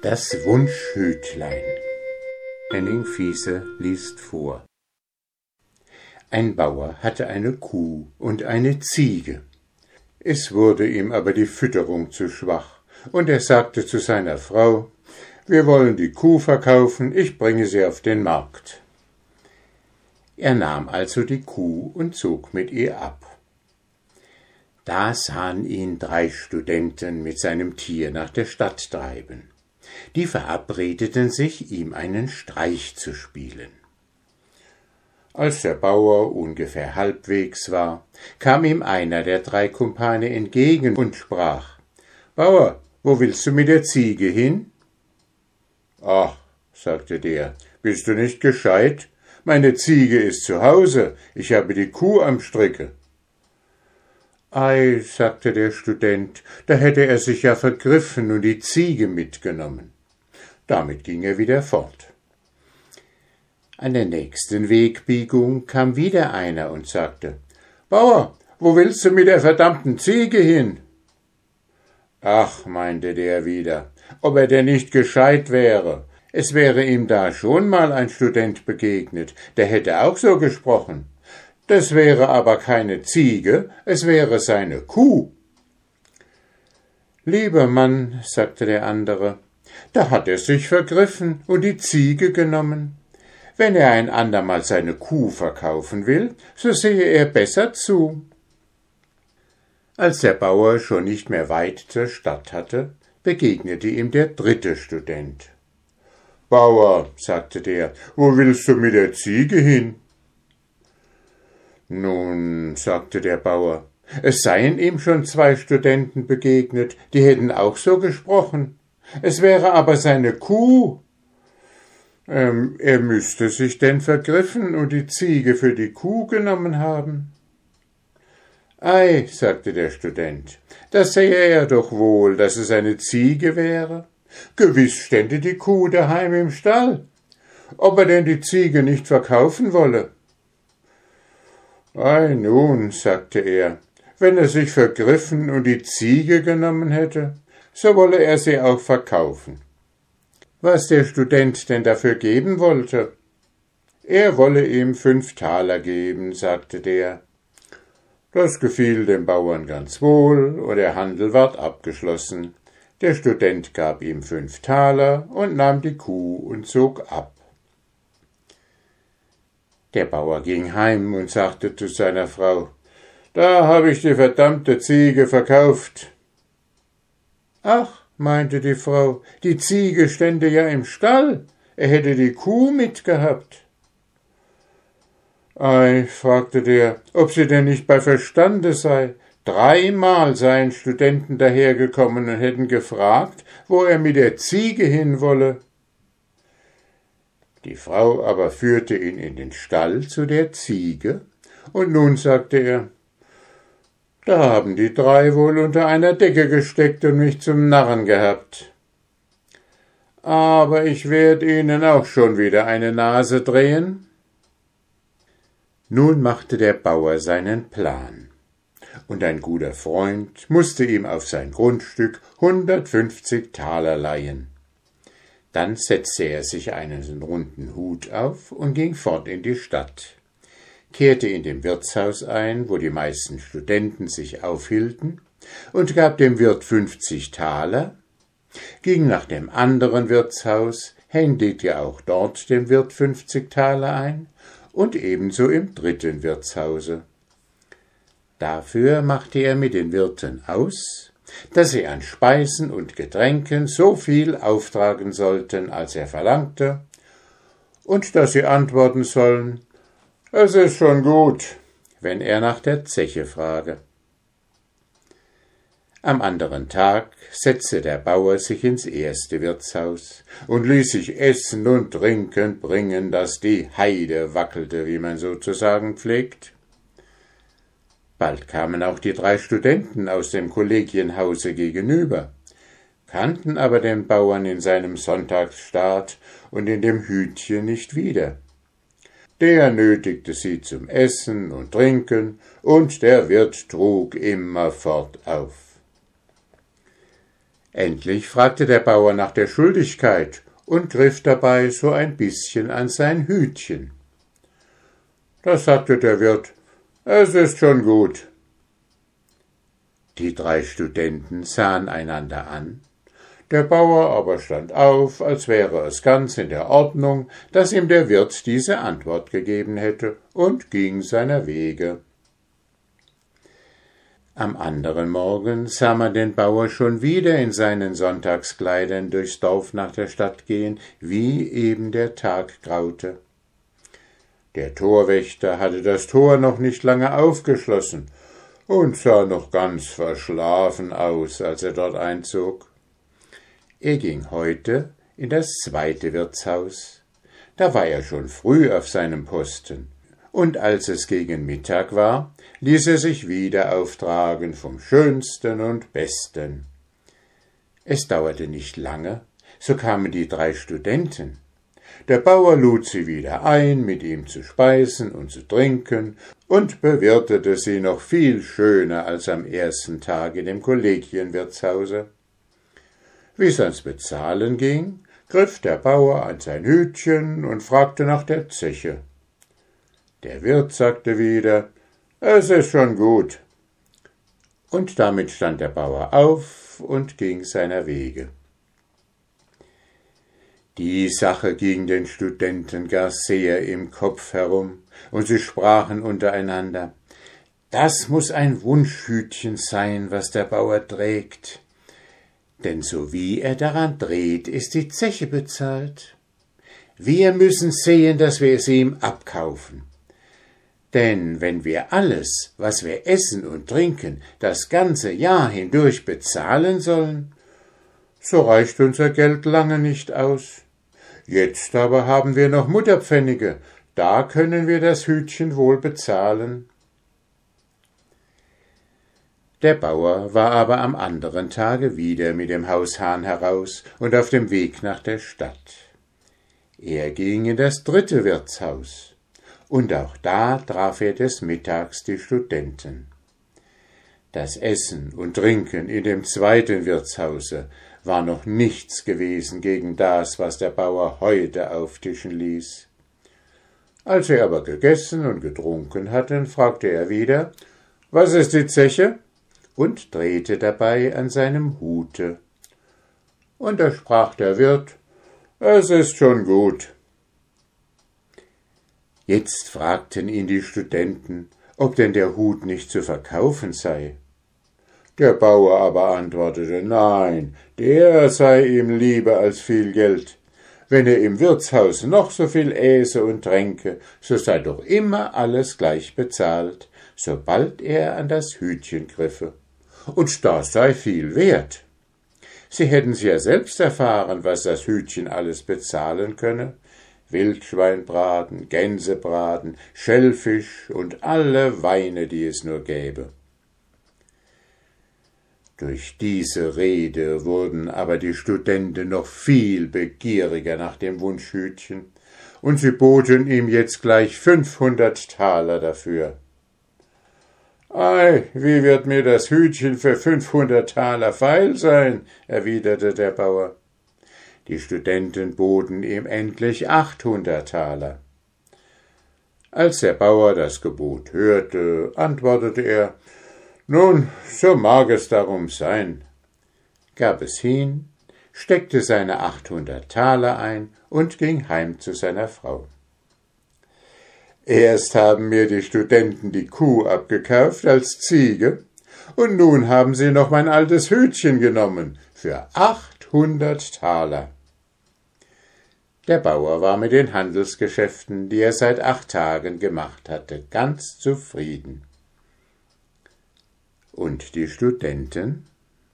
Das Wunschhütlein. Henning Fiese liest vor. Ein Bauer hatte eine Kuh und eine Ziege. Es wurde ihm aber die Fütterung zu schwach, und er sagte zu seiner Frau: »Wir wollen die Kuh verkaufen, ich bringe sie auf den Markt.« Er nahm also die Kuh und zog mit ihr ab. Da sahen ihn 3 Studenten mit seinem Tier nach der Stadt treiben. Die verabredeten sich, ihm einen Streich zu spielen. Als der Bauer ungefähr halbwegs war, kam ihm einer der 3 Kumpane entgegen und sprach: »Bauer, wo willst du mit der Ziege hin?« »Ach«, sagte der, »bist du nicht gescheit? Meine Ziege ist zu Hause, ich habe die Kuh am Stricke.« »Ei«, sagte der Student, »da hätte er sich ja vergriffen und die Ziege mitgenommen.« Damit ging er wieder fort. An der nächsten Wegbiegung kam wieder einer und sagte: »Bauer, wo willst du mit der verdammten Ziege hin?« »Ach«, meinte der wieder, »ob er denn nicht gescheit wäre. Es wäre ihm da schon mal ein Student begegnet, der hätte auch so gesprochen. Das wäre aber keine Ziege, es wäre seine Kuh.« »Lieber Mann«, sagte der andere, »da hat er sich vergriffen und die Ziege genommen. Wenn er ein andermal seine Kuh verkaufen will, so sehe er besser zu.« Als der Bauer schon nicht mehr weit zur Stadt hatte, begegnete ihm der 3. Student. »Bauer«, sagte der, »wo willst du mit der Ziege hin?« »Nun«, sagte der Bauer, »es seien ihm schon 2 Studenten begegnet, die hätten auch so gesprochen. Es wäre aber seine Kuh.« »Er müsste sich denn vergriffen und die Ziege für die Kuh genommen haben.« »Ei«, sagte der Student, »das sähe er doch wohl, dass es eine Ziege wäre. Gewiss stände die Kuh daheim im Stall. Ob er denn die Ziege nicht verkaufen wolle?« »Ei nun«, sagte er, »wenn er sich vergriffen und die Ziege genommen hätte, so wolle er sie auch verkaufen. Was der Student denn dafür geben wollte?« »Er wolle ihm 5 Taler geben«, sagte der. Das gefiel dem Bauern ganz wohl, und der Handel ward abgeschlossen. Der Student gab ihm 5 Taler und nahm die Kuh und zog ab. Der Bauer ging heim und sagte zu seiner Frau: »Da habe ich die verdammte Ziege verkauft.« »Ach«, meinte die Frau, »die Ziege stände ja im Stall, er hätte die Kuh mitgehabt.« »Ei«, fragte der, »ob sie denn nicht bei Verstande sei. 3-mal seien Studenten dahergekommen und hätten gefragt, wo er mit der Ziege hin wolle.« Die Frau aber führte ihn in den Stall zu der Ziege, und nun, sagte er, »da haben die 3 wohl unter einer Decke gesteckt und mich zum Narren gehabt. Aber ich werd ihnen auch schon wieder eine Nase drehen.« Nun machte der Bauer seinen Plan, und ein guter Freund musste ihm auf sein Grundstück 150 Taler leihen. Dann setzte er sich einen runden Hut auf und ging fort in die Stadt, kehrte in dem Wirtshaus ein, wo die meisten Studenten sich aufhielten, und gab dem Wirt 50 Taler, ging nach dem anderen Wirtshaus, händigte auch dort dem Wirt 50 Taler ein, und ebenso im 3. Wirtshause. Dafür machte er mit den Wirten aus, dass sie an Speisen und Getränken so viel auftragen sollten, als er verlangte, und dass sie antworten sollen: »Es ist schon gut«, wenn er nach der Zeche frage. Am anderen Tag setzte der Bauer sich ins 1. Wirtshaus und ließ sich essen und trinken bringen, dass die Heide wackelte, wie man sozusagen pflegt. Bald kamen auch die 3 Studenten aus dem Kollegienhause gegenüber, kannten aber den Bauern in seinem Sonntagsstaat und in dem Hütchen nicht wieder. Der nötigte sie zum Essen und Trinken, und der Wirt trug immerfort auf. Endlich fragte der Bauer nach der Schuldigkeit und griff dabei so ein bisschen an sein Hütchen. Da sagte der Wirt: »Es ist schon gut.« Die 3 Studenten sahen einander an. Der Bauer aber stand auf, als wäre es ganz in der Ordnung, dass ihm der Wirt diese Antwort gegeben hätte, und ging seiner Wege. Am anderen Morgen sah man den Bauer schon wieder in seinen Sonntagskleidern durchs Dorf nach der Stadt gehen, wie eben der Tag graute. Der Torwächter hatte das Tor noch nicht lange aufgeschlossen und sah noch ganz verschlafen aus, als er dort einzog. Er ging heute in das 2. Wirtshaus. Da war er schon früh auf seinem Posten, und als es gegen Mittag war, ließ er sich wieder auftragen vom Schönsten und Besten. Es dauerte nicht lange, so kamen die 3 Studenten. Der Bauer lud sie wieder ein, mit ihm zu speisen und zu trinken, und bewirtete sie noch viel schöner als am ersten Tag in dem Kollegienwirtshause. Wie es ans Bezahlen ging, griff der Bauer an sein Hütchen und fragte nach der Zeche. Der Wirt sagte wieder: »Es ist schon gut.« Und damit stand der Bauer auf und ging seiner Wege. Die Sache ging den Studenten gar sehr im Kopf herum, und sie sprachen untereinander: »Das muß ein Wunschhütchen sein, was der Bauer trägt. Denn so wie er daran dreht, ist die Zeche bezahlt. Wir müssen sehen, dass wir es ihm abkaufen. Denn wenn wir alles, was wir essen und trinken, das ganze Jahr hindurch bezahlen sollen, so reicht unser Geld lange nicht aus. Jetzt aber haben wir noch Mutterpfennige, da können wir das Hütchen wohl bezahlen.« Der Bauer war aber am anderen Tage wieder mit dem Haushahn heraus und auf dem Weg nach der Stadt. Er ging in das 3. Wirtshaus, und auch da traf er des Mittags die Studenten. Das Essen und Trinken in dem 2. Wirtshause war noch nichts gewesen gegen das, was der Bauer heute auftischen ließ. Als sie aber gegessen und getrunken hatten, fragte er wieder: »Was ist die Zeche?« und drehte dabei an seinem Hute. Und da sprach der Wirt: »Es ist schon gut.« Jetzt fragten ihn die Studenten, ob denn der Hut nicht zu verkaufen sei. Der Bauer aber antwortete: »Nein, der sei ihm lieber als viel Geld. Wenn er im Wirtshaus noch so viel äße und tränke, so sei doch immer alles gleich bezahlt, sobald er an das Hütchen griffe. Und das sei viel wert. Sie hätten's ja selbst erfahren, was das Hütchen alles bezahlen könne. Wildschweinbraten, Gänsebraten, Schellfisch und alle Weine, die es nur gäbe.« Durch diese Rede wurden aber die Studenten noch viel begieriger nach dem Wunschhütchen, und sie boten ihm jetzt gleich 500 Taler dafür. »Ei, wie wird mir das Hütchen für 500 Taler feil sein?« erwiderte der Bauer. Die Studenten boten ihm endlich 800 Taler. Als der Bauer das Gebot hörte, antwortete er: »Nun, so mag es darum sein«, gab es hin, steckte seine 800 Taler ein und ging heim zu seiner Frau. »Erst haben mir die Studenten die Kuh abgekauft als Ziege, und nun haben sie noch mein altes Hütchen genommen für 800 Taler.« Der Bauer war mit den Handelsgeschäften, die er seit 8 Tagen gemacht hatte, ganz zufrieden. Und die Studenten?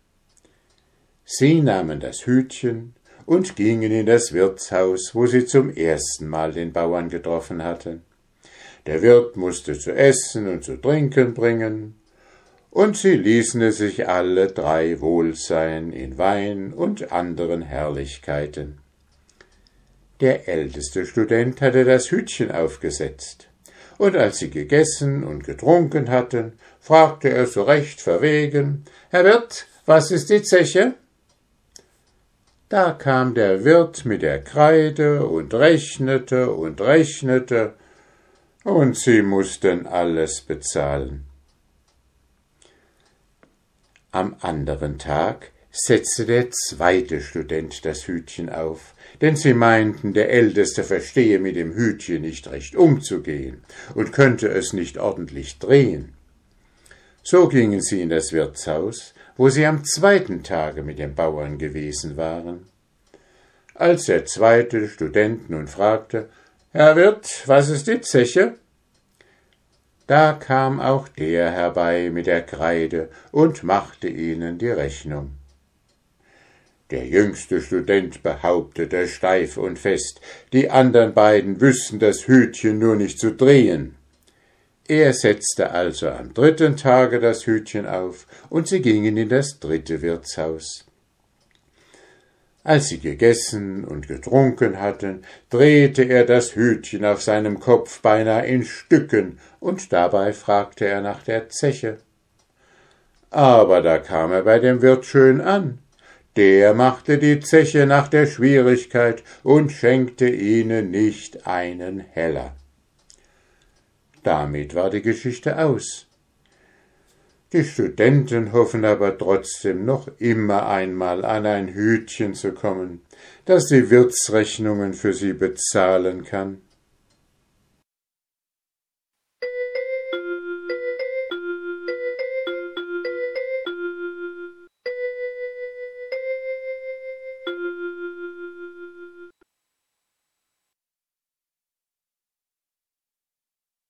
Sie nahmen das Hütchen und gingen in das Wirtshaus, wo sie zum ersten Mal den Bauern getroffen hatten. Der Wirt musste zu essen und zu trinken bringen, und sie ließen es sich alle 3 wohl sein in Wein und anderen Herrlichkeiten. Der älteste Student hatte das Hütchen aufgesetzt, und als sie gegessen und getrunken hatten, fragte er so recht verwegen: »Herr Wirt, was ist die Zeche?« Da kam der Wirt mit der Kreide und rechnete, und sie mussten alles bezahlen. Am anderen Tag setzte der zweite Student das Hütchen auf, denn sie meinten, der Älteste verstehe mit dem Hütchen nicht recht umzugehen und könnte es nicht ordentlich drehen. So gingen sie in das Wirtshaus, wo sie am zweiten Tage mit dem Bauern gewesen waren. Als der zweite Student nun fragte, »Herr Wirt, was ist die Zeche?« Da kam auch der herbei mit der Kreide und machte ihnen die Rechnung. Der jüngste Student behauptete steif und fest, die anderen beiden wüssten das Hütchen nur nicht zu drehen. Er setzte also am dritten Tage das Hütchen auf, und sie gingen in das dritte Wirtshaus. Als sie gegessen und getrunken hatten, drehte er das Hütchen auf seinem Kopf beinahe in Stücken, und dabei fragte er nach der Zeche. Aber da kam er bei dem Wirt schön an. Der machte die Zeche nach der Schwierigkeit und schenkte ihnen nicht einen Heller. Damit war die Geschichte aus. Die Studenten hoffen aber trotzdem noch immer einmal an ein Hütchen zu kommen, das die Wirtsrechnungen für sie bezahlen kann.